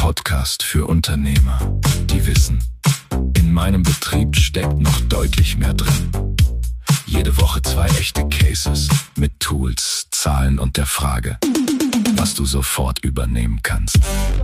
Podcast für Unternehmer, die wissen, in meinem Betrieb steckt noch deutlich mehr drin. Jede Woche 2 echte Cases mit Tools, Zahlen und der Frage, was du sofort übernehmen kannst.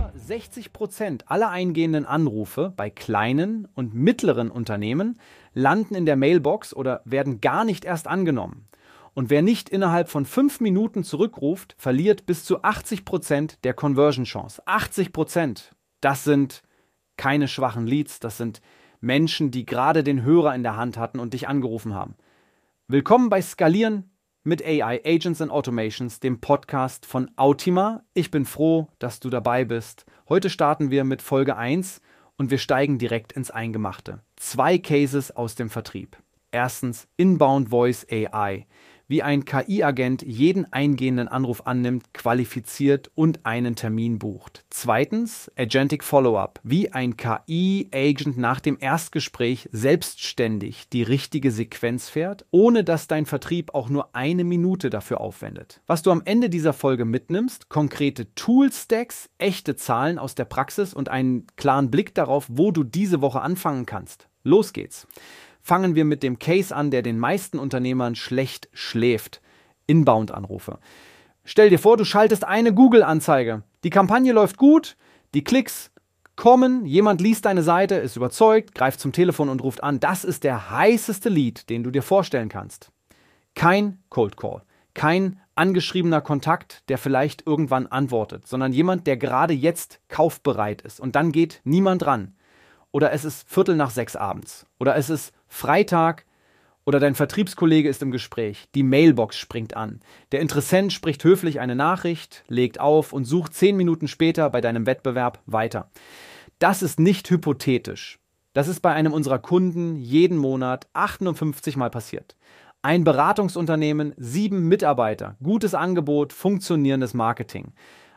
60% aller eingehenden Anrufe bei kleinen und mittleren Unternehmen landen in der Mailbox oder werden gar nicht erst angenommen. Und wer nicht innerhalb von 5 Minuten zurückruft, verliert bis zu 80% der Conversion-Chance. 80%! Das sind keine schwachen Leads, das sind Menschen, die gerade den Hörer in der Hand hatten und dich angerufen haben. Willkommen bei Skalieren mit AI, Agents and Automations, dem Podcast von Autima. Ich bin froh, dass du dabei bist. Heute starten wir mit Folge 1 und wir steigen direkt ins Eingemachte. 2 Cases aus dem Vertrieb. Erstens Inbound Voice AI. Wie ein KI-Agent jeden eingehenden Anruf annimmt, qualifiziert und einen Termin bucht. Zweitens, Agentic Follow-up. Wie ein KI-Agent nach dem Erstgespräch selbstständig die richtige Sequenz fährt, ohne dass dein Vertrieb auch nur 1 Minute dafür aufwendet. Was du am Ende dieser Folge mitnimmst, konkrete Tool-Stacks, echte Zahlen aus der Praxis und einen klaren Blick darauf, wo du diese Woche anfangen kannst. Los geht's! Fangen wir mit dem Case an, der den meisten Unternehmern schlecht schläft. Inbound-Anrufe. Stell dir vor, du schaltest eine Google-Anzeige. Die Kampagne läuft gut, die Klicks kommen, jemand liest deine Seite, ist überzeugt, greift zum Telefon und ruft an. Das ist der heißeste Lead, den du dir vorstellen kannst. Kein Cold Call, kein angeschriebener Kontakt, der vielleicht irgendwann antwortet, sondern jemand, der gerade jetzt kaufbereit ist. Und dann geht niemand ran. Oder es ist 5:45 abends. Oder es ist Freitag oder dein Vertriebskollege ist im Gespräch. Die Mailbox springt an. Der Interessent spricht höflich eine Nachricht, legt auf und sucht 10 Minuten später bei deinem Wettbewerb weiter. Das ist nicht hypothetisch. Das ist bei einem unserer Kunden jeden Monat 58 Mal passiert. Ein Beratungsunternehmen, 7 Mitarbeiter, gutes Angebot, funktionierendes Marketing.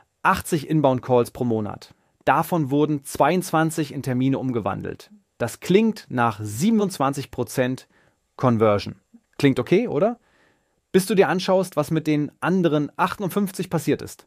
80 Inbound-Calls pro Monat. Davon wurden 22 in Termine umgewandelt. Das klingt nach 27% Conversion. Klingt okay, oder? Bis du dir anschaust, was mit den anderen 58 passiert ist.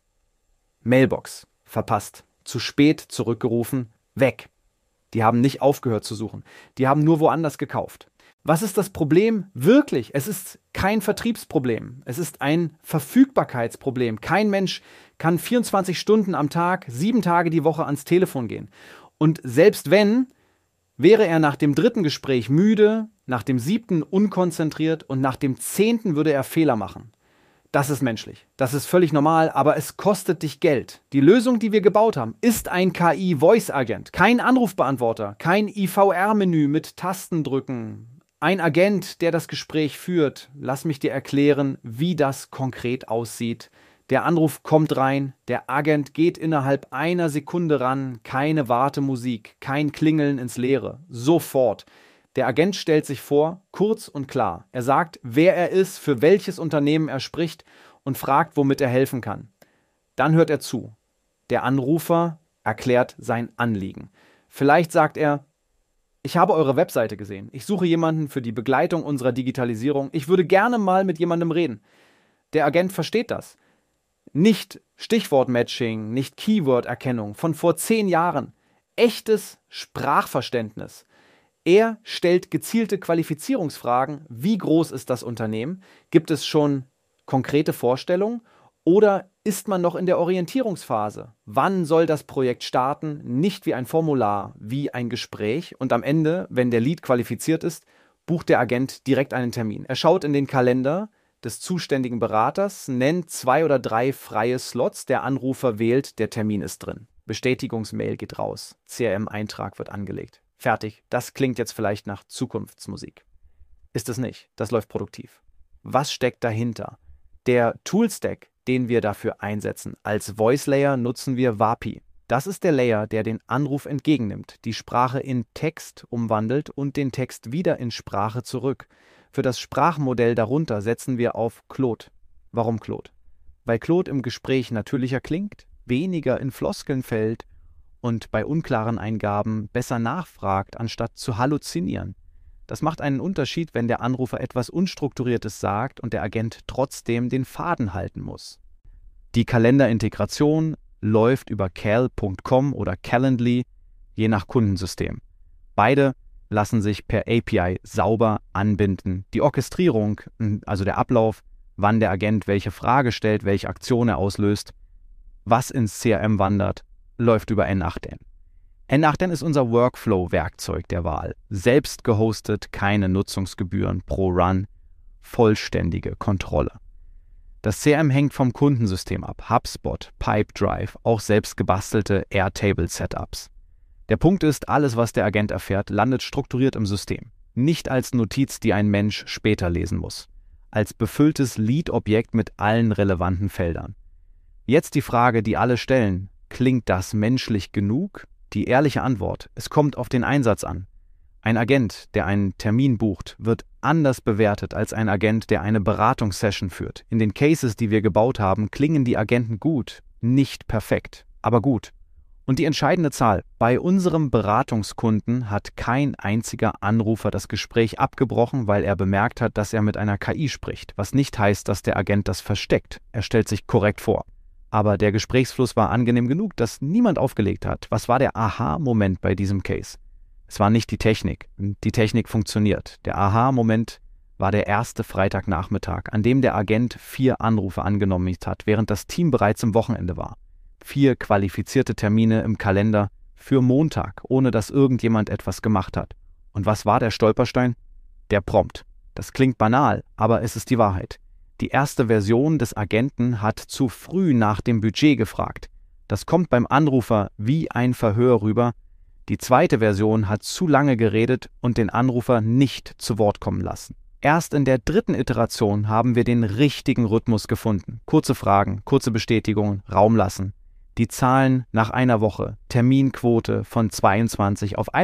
Mailbox. Verpasst. Zu spät zurückgerufen. Weg. Die haben nicht aufgehört zu suchen. Die haben nur woanders gekauft. Was ist das Problem? Wirklich, es ist kein Vertriebsproblem. Es ist ein Verfügbarkeitsproblem. Kein Mensch kann 24 Stunden am Tag, 7 Tage die Woche ans Telefon gehen. Und selbst wenn, wäre er nach dem 3. Gespräch müde, nach dem 7. unkonzentriert und nach dem 10. würde er Fehler machen. Das ist menschlich. Das ist völlig normal, aber es kostet dich Geld. Die Lösung, die wir gebaut haben, ist ein KI-Voice-Agent. Kein Anrufbeantworter, kein IVR-Menü mit Tastendrücken. Ein Agent, der das Gespräch führt. Lass mich dir erklären, wie das konkret aussieht. Der Anruf kommt rein, der Agent geht innerhalb 1 Sekunde ran, keine Wartemusik, kein Klingeln ins Leere, sofort. Der Agent stellt sich vor, kurz und klar. Er sagt, wer er ist, für welches Unternehmen er spricht und fragt, womit er helfen kann. Dann hört er zu. Der Anrufer erklärt sein Anliegen. Vielleicht sagt er, ich habe eure Webseite gesehen. Ich suche jemanden für die Begleitung unserer Digitalisierung. Ich würde gerne mal mit jemandem reden. Der Agent versteht das. Nicht Stichwortmatching, nicht Keyword-Erkennung von vor 10 Jahren. Echtes Sprachverständnis. Er stellt gezielte Qualifizierungsfragen. Wie groß ist das Unternehmen? Gibt es schon konkrete Vorstellungen? Oder ist man noch in der Orientierungsphase? Wann soll das Projekt starten? Nicht wie ein Formular, wie ein Gespräch. Und am Ende, wenn der Lead qualifiziert ist, bucht der Agent direkt einen Termin. Er schaut in den Kalender des zuständigen Beraters, nennt 2 oder 3 freie Slots, der Anrufer wählt, der Termin ist drin. Bestätigungsmail geht raus, CRM-Eintrag wird angelegt. Fertig. Das klingt jetzt vielleicht nach Zukunftsmusik. Ist es nicht. Das läuft produktiv. Was steckt dahinter? Der Toolstack, den wir dafür einsetzen. Als Voice Layer nutzen wir Vapi. Das ist der Layer, der den Anruf entgegennimmt, die Sprache in Text umwandelt und den Text wieder in Sprache zurück. Für das Sprachmodell darunter setzen wir auf Claude. Warum Claude? Weil Claude im Gespräch natürlicher klingt, weniger in Floskeln fällt und bei unklaren Eingaben besser nachfragt, anstatt zu halluzinieren. Das macht einen Unterschied, wenn der Anrufer etwas Unstrukturiertes sagt und der Agent trotzdem den Faden halten muss. Die Kalenderintegration läuft über cal.com oder Calendly, je nach Kundensystem. Beide lassen sich per API sauber anbinden. Die Orchestrierung, also der Ablauf, wann der Agent welche Frage stellt, welche Aktion er auslöst, was ins CRM wandert, läuft über N8N. N8N ist unser Workflow-Werkzeug der Wahl. Selbst gehostet, keine Nutzungsgebühren pro Run, vollständige Kontrolle. Das CRM hängt vom Kundensystem ab, HubSpot, Pipedrive, auch selbst gebastelte Airtable-Setups. Der Punkt ist, alles, was der Agent erfährt, landet strukturiert im System. Nicht als Notiz, die ein Mensch später lesen muss. Als befülltes Lead-Objekt mit allen relevanten Feldern. Jetzt die Frage, die alle stellen: Klingt das menschlich genug? Die ehrliche Antwort: Es kommt auf den Einsatz an. Ein Agent, der einen Termin bucht, wird anders bewertet als ein Agent, der eine Beratungssession führt. In den Cases, die wir gebaut haben, klingen die Agenten gut, nicht perfekt, aber gut. Und die entscheidende Zahl: Bei unserem Beratungskunden hat kein einziger Anrufer das Gespräch abgebrochen, weil er bemerkt hat, dass er mit einer KI spricht, was nicht heißt, dass der Agent das versteckt. Er stellt sich korrekt vor. Aber der Gesprächsfluss war angenehm genug, dass niemand aufgelegt hat. Was war der Aha-Moment bei diesem Case? Es war nicht die Technik. Die Technik funktioniert. Der Aha-Moment war der erste Freitagnachmittag, an dem der Agent 4 Anrufe angenommen hat, während das Team bereits im Wochenende war. 4 qualifizierte Termine im Kalender für Montag, ohne dass irgendjemand etwas gemacht hat. Und was war der Stolperstein? Der Prompt. Das klingt banal, aber es ist die Wahrheit. Die erste Version des Agenten hat zu früh nach dem Budget gefragt. Das kommt beim Anrufer wie ein Verhör rüber. Die zweite Version hat zu lange geredet und den Anrufer nicht zu Wort kommen lassen. Erst in der dritten Iteration haben wir den richtigen Rhythmus gefunden. Kurze Fragen, kurze Bestätigungen, Raum lassen. Die Zahlen nach einer Woche: Terminquote von 22 auf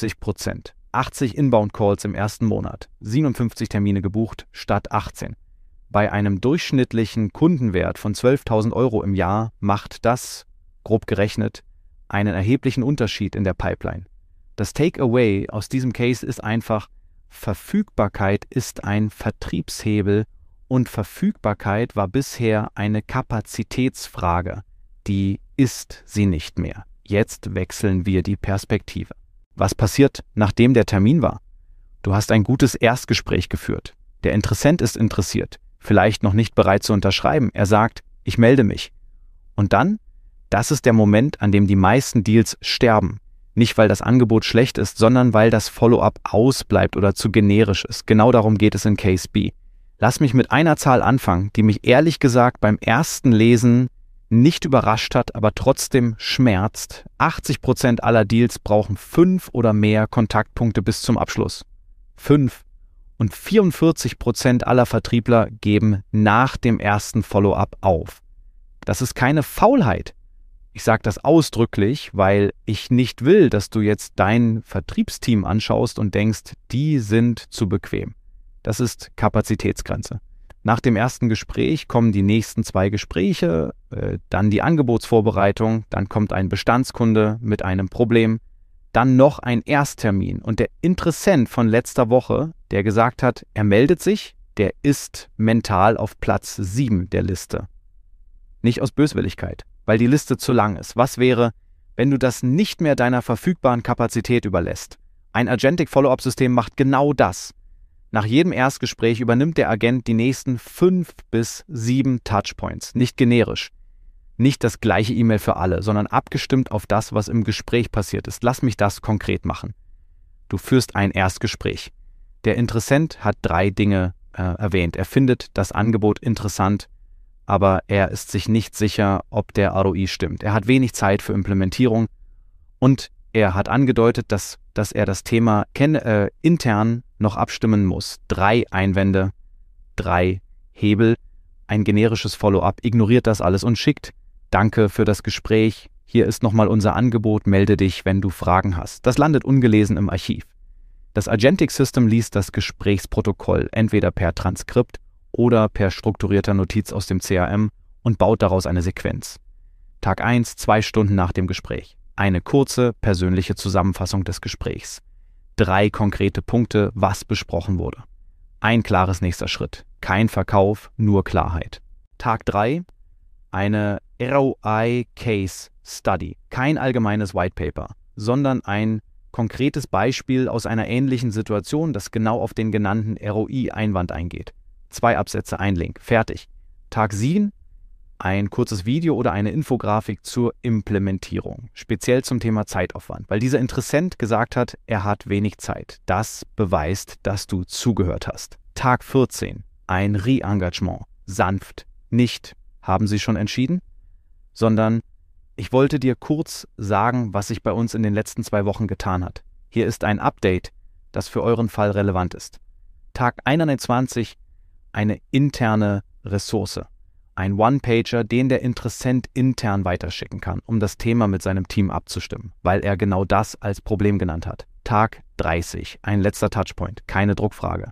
71%, 80 Inbound-Calls im ersten Monat, 57 Termine gebucht statt 18. Bei einem durchschnittlichen Kundenwert von 12.000 € im Jahr macht das, grob gerechnet, einen erheblichen Unterschied in der Pipeline. Das Takeaway aus diesem Case ist einfach: Verfügbarkeit ist ein Vertriebshebel und Verfügbarkeit war bisher eine Kapazitätsfrage. Die ist sie nicht mehr. Jetzt wechseln wir die Perspektive. Was passiert, nachdem der Termin war? Du hast ein gutes Erstgespräch geführt. Der Interessent ist interessiert, vielleicht noch nicht bereit zu unterschreiben. Er sagt: Ich melde mich. Und dann? Das ist der Moment, an dem die meisten Deals sterben. Nicht, weil das Angebot schlecht ist, sondern weil das Follow-up ausbleibt oder zu generisch ist. Genau darum geht es in Case B. Lass mich mit einer Zahl anfangen, die mich ehrlich gesagt beim ersten Lesen nicht überrascht hat, aber trotzdem schmerzt. 80% aller Deals brauchen 5 oder mehr Kontaktpunkte bis zum Abschluss. 5. Und 44% aller Vertriebler geben nach dem ersten Follow-up auf. Das ist keine Faulheit. Ich sage das ausdrücklich, weil ich nicht will, dass du jetzt dein Vertriebsteam anschaust und denkst, die sind zu bequem. Das ist Kapazitätsgrenze. Nach dem ersten Gespräch kommen die nächsten 2 Gespräche, dann die Angebotsvorbereitung, dann kommt ein Bestandskunde mit einem Problem, dann noch ein Ersttermin. Und der Interessent von letzter Woche, der gesagt hat, er meldet sich, der ist mental auf Platz 7 der Liste. Nicht aus Böswilligkeit, weil die Liste zu lang ist. Was wäre, wenn du das nicht mehr deiner verfügbaren Kapazität überlässt? Ein Agentic Follow-up-System macht genau das. Nach jedem Erstgespräch übernimmt der Agent die nächsten 5 bis 7 Touchpoints, nicht generisch. Nicht das gleiche E-Mail für alle, sondern abgestimmt auf das, was im Gespräch passiert ist. Lass mich das konkret machen. Du führst ein Erstgespräch. Der Interessent hat 3 Dinge erwähnt. Er findet das Angebot interessant, aber er ist sich nicht sicher, ob der ROI stimmt. Er hat wenig Zeit für Implementierung und er hat angedeutet, dass er das Thema intern noch abstimmen muss. 3 Einwände, 3 Hebel, ein generisches Follow-up, ignoriert das alles und schickt: Danke für das Gespräch, hier ist nochmal unser Angebot, melde dich, wenn du Fragen hast. Das landet ungelesen im Archiv. Das Agentic System liest das Gesprächsprotokoll entweder per Transkript oder per strukturierter Notiz aus dem CRM und baut daraus eine Sequenz. Tag 1, 2 Stunden nach dem Gespräch. Eine kurze, persönliche Zusammenfassung des Gesprächs. 3 konkrete Punkte, was besprochen wurde. Ein klares nächster Schritt. Kein Verkauf, nur Klarheit. Tag 3, eine ROI Case Study, kein allgemeines White Paper, sondern ein konkretes Beispiel aus einer ähnlichen Situation, das genau auf den genannten ROI-Einwand eingeht. 2 Absätze, ein Link, fertig. Tag 7, ein kurzes Video oder eine Infografik zur Implementierung, speziell zum Thema Zeitaufwand, weil dieser Interessent gesagt hat, er hat wenig Zeit. Das beweist, dass du zugehört hast. Tag 14, ein Re-Engagement, sanft, nicht, haben Sie schon entschieden, sondern ich wollte dir kurz sagen, was sich bei uns in den letzten 2 Wochen getan hat. Hier ist ein Update, das für euren Fall relevant ist. Tag 21, eine interne Ressource. Ein One-Pager, den der Interessent intern weiterschicken kann, um das Thema mit seinem Team abzustimmen, weil er genau das als Problem genannt hat. Tag 30, ein letzter Touchpoint, keine Druckfrage.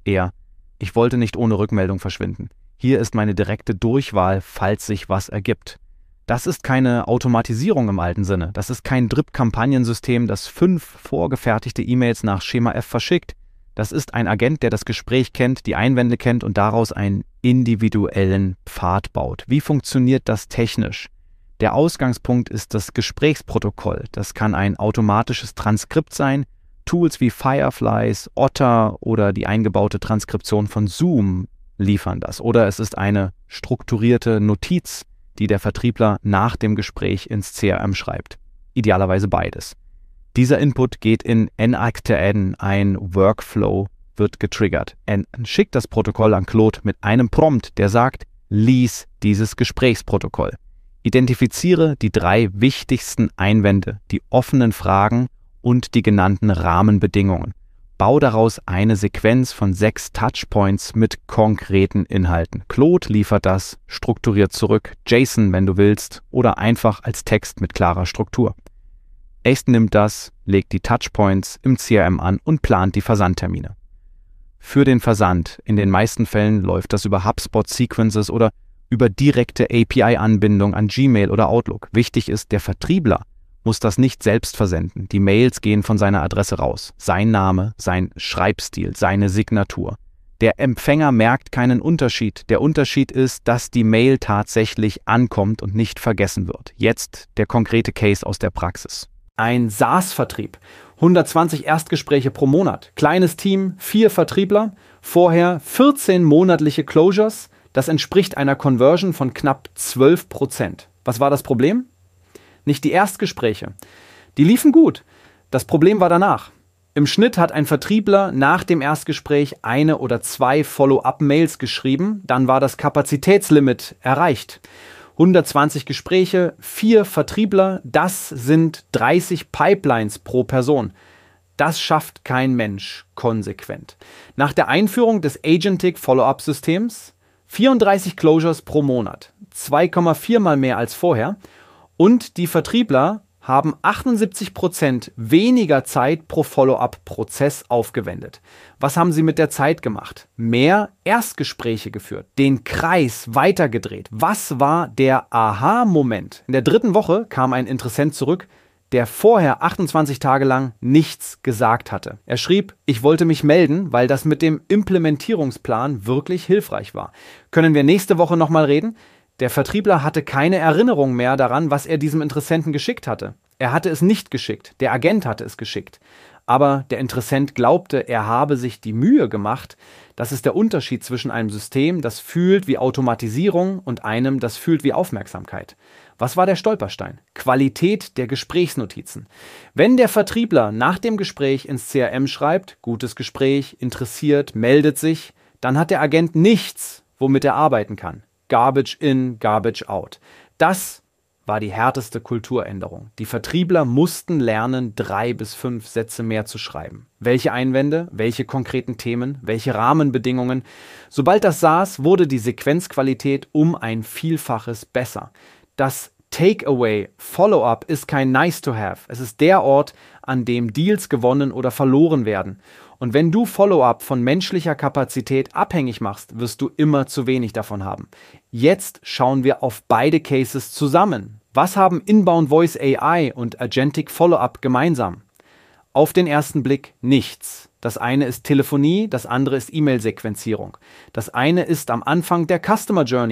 Ich wollte nicht ohne Rückmeldung verschwinden. Hier ist meine direkte Durchwahl, falls sich was ergibt. Das ist keine Automatisierung im alten Sinne. Das ist kein Drip-Kampagnensystem, das 5 vorgefertigte E-Mails nach Schema F verschickt. Das ist ein Agent, der das Gespräch kennt, die Einwände kennt und daraus einen individuellen Pfad baut. Wie funktioniert das technisch? Der Ausgangspunkt ist das Gesprächsprotokoll. Das kann ein automatisches Transkript sein. Tools wie Fireflies, Otter oder die eingebaute Transkription von Zoom liefern das. Oder es ist eine strukturierte Notiz, die der Vertriebler nach dem Gespräch ins CRM schreibt. Idealerweise beides. Dieser Input geht in N-Akte-N, ein Workflow wird getriggert. N schickt das Protokoll an Claude mit einem Prompt, der sagt, lies dieses Gesprächsprotokoll. Identifiziere die 3 wichtigsten Einwände, die offenen Fragen und die genannten Rahmenbedingungen. Bau daraus eine Sequenz von 6 Touchpoints mit konkreten Inhalten. Claude liefert das strukturiert zurück, JSON, wenn du willst, oder einfach als Text mit klarer Struktur. Ace nimmt das, legt die Touchpoints im CRM an und plant die Versandtermine. Für den Versand, in den meisten Fällen läuft das über HubSpot Sequences oder über direkte API-Anbindung an Gmail oder Outlook. Wichtig ist, der Vertriebler muss das nicht selbst versenden. Die Mails gehen von seiner Adresse raus. Sein Name, sein Schreibstil, seine Signatur. Der Empfänger merkt keinen Unterschied. Der Unterschied ist, dass die Mail tatsächlich ankommt und nicht vergessen wird. Jetzt der konkrete Case aus der Praxis. Ein SaaS-Vertrieb. 120 Erstgespräche pro Monat. Kleines Team, 4 Vertriebler. Vorher 14 monatliche Closures. Das entspricht einer Conversion von knapp 12%. Was war das Problem? Nicht die Erstgespräche. Die liefen gut. Das Problem war danach. Im Schnitt hat ein Vertriebler nach dem Erstgespräch 1 oder 2 Follow-up-Mails geschrieben. Dann war das Kapazitätslimit erreicht. 120 Gespräche, 4 Vertriebler, das sind 30 Pipelines pro Person. Das schafft kein Mensch konsequent. Nach der Einführung des Agentic Follow-up-Systems 34 Closures pro Monat, 2,4 mal mehr als vorher. Und die Vertriebler haben 78% weniger Zeit pro Follow-up-Prozess aufgewendet. Was haben sie mit der Zeit gemacht? Mehr Erstgespräche geführt, den Kreis weitergedreht. Was war der Aha-Moment? In der 3. Woche kam ein Interessent zurück, der vorher 28 Tage lang nichts gesagt hatte. Er schrieb, ich wollte mich melden, weil das mit dem Implementierungsplan wirklich hilfreich war. Können wir nächste Woche nochmal reden? Der Vertriebler hatte keine Erinnerung mehr daran, was er diesem Interessenten geschickt hatte. Er hatte es nicht geschickt, der Agent hatte es geschickt. Aber der Interessent glaubte, er habe sich die Mühe gemacht. Das ist der Unterschied zwischen einem System, das fühlt wie Automatisierung, und einem, das fühlt wie Aufmerksamkeit. Was war der Stolperstein? Qualität der Gesprächsnotizen. Wenn der Vertriebler nach dem Gespräch ins CRM schreibt, gutes Gespräch, interessiert, meldet sich, dann hat der Agent nichts, womit er arbeiten kann. Garbage in, Garbage out. Das war die härteste Kulturänderung. Die Vertriebler mussten lernen, 3 bis 5 Sätze mehr zu schreiben. Welche Einwände, welche konkreten Themen, welche Rahmenbedingungen. Sobald das saß, wurde die Sequenzqualität um ein Vielfaches besser. Das Takeaway, Follow-up ist kein Nice-to-have. Es ist der Ort, an dem Deals gewonnen oder verloren werden. Und wenn du Follow-up von menschlicher Kapazität abhängig machst, wirst du immer zu wenig davon haben. Jetzt schauen wir auf beide Cases zusammen. Was haben Inbound Voice AI und Agentic Follow-up gemeinsam? Auf den ersten Blick nichts. Das eine ist Telefonie, das andere ist E-Mail-Sequenzierung. Das eine ist am Anfang der Customer Journey.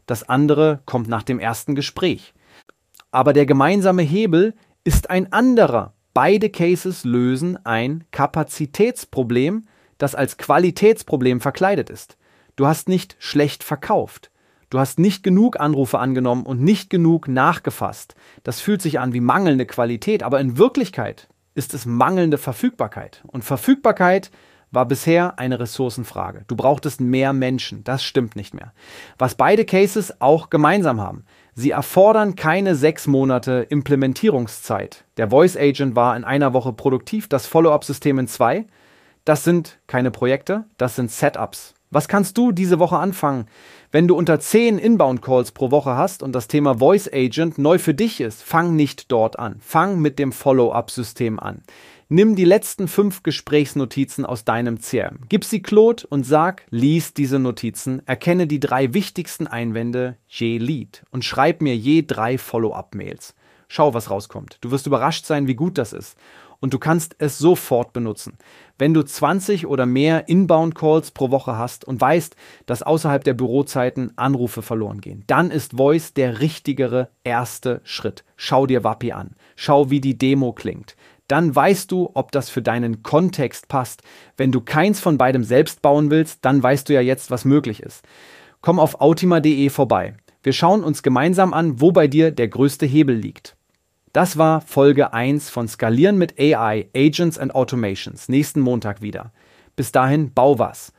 das andere kommt nach dem ersten Gespräch. Aber der gemeinsame Hebel ist ein anderer. Beide Cases lösen ein Kapazitätsproblem, das als Qualitätsproblem verkleidet ist. Du hast nicht schlecht verkauft. Du hast nicht genug Anrufe angenommen und nicht genug nachgefasst. Das fühlt sich an wie mangelnde Qualität, aber in Wirklichkeit ist es mangelnde Verfügbarkeit. Und Verfügbarkeit war bisher eine Ressourcenfrage. Du brauchtest mehr Menschen. Das stimmt nicht mehr. Was beide Cases auch gemeinsam haben: Sie erfordern keine 6 Monate Implementierungszeit. Der Voice Agent war in einer Woche produktiv, das Follow-up-System in 2. Das sind keine Projekte, das sind Setups. Was kannst du diese Woche anfangen? Wenn du unter 10 Inbound-Calls pro Woche hast und das Thema Voice Agent neu für dich ist, fang nicht dort an. Fang mit dem Follow-up-System an. Nimm die letzten 5 Gesprächsnotizen aus deinem CRM. Gib sie Claude und sag, lies diese Notizen, erkenne die 3 wichtigsten Einwände je Lead und schreib mir je 3 Follow-up-Mails. Schau, was rauskommt. Du wirst überrascht sein, wie gut das ist. Und du kannst es sofort benutzen. Wenn du 20 oder mehr Inbound-Calls pro Woche hast und weißt, dass außerhalb der Bürozeiten Anrufe verloren gehen, dann ist Voice der richtigere erste Schritt. Schau dir Wappi an. Schau, wie die Demo klingt. Dann weißt du, ob das für deinen Kontext passt. Wenn du keins von beidem selbst bauen willst, dann weißt du ja jetzt, was möglich ist. Komm auf autima.de vorbei. Wir schauen uns gemeinsam an, wo bei dir der größte Hebel liegt. Das war Folge 1 von Skalieren mit AI, Agents and Automations. Nächsten Montag wieder. Bis dahin, bau was.